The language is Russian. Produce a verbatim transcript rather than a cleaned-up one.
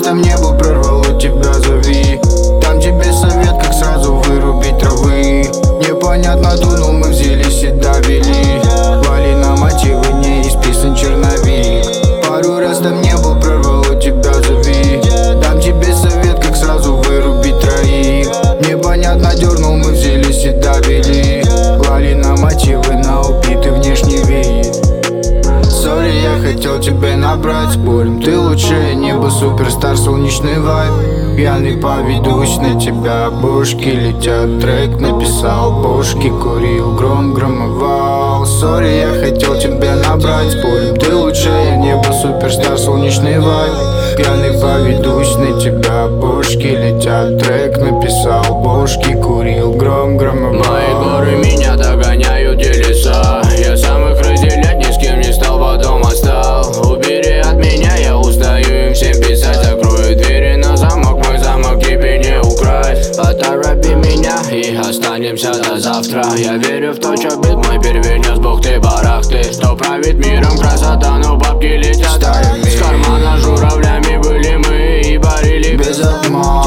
там небо прорвало тебя, зови. Там тебе совет, как сразу вырубить травы. Непонятно дунул, мы взялись и довели. Вали на мотивы, не исписан черновик. Пару раз там небо прорвало тебя, зови. Дам тебе совет, как сразу вырубить троих. Непонятно дернул, мы взялись и довели. Вали на мотивы, на убитый внешний вид. Сори, я хотел тебя набрать, спорим, ты лучшее небо, суперстар, солнечный вайб. Пьяный поведусь на тебя, бошки летят, трек написал, бошки курил, гром громовал. Сори, я хотел тебя набрать, спорим, ты лучшее небо, суперстар, солнечный вайб. Пьяный поведусь на тебя, бошки летят, трек написал, бошки курил, гром громовал. Мои горы меня догоняют и леса. Я сам их разделять ни с кем не стал, потом отстал. Убери от меня, я устаю им всем писать. Закрою двери на замок, мой замок тебе не украсть. Поторопи меня и останемся до завтра. Я верю в то, что бит мой перевенес, бог ты барахты. Что правит миром красота, но бабки летят. С кармана журавлями были мы и парили без обмана.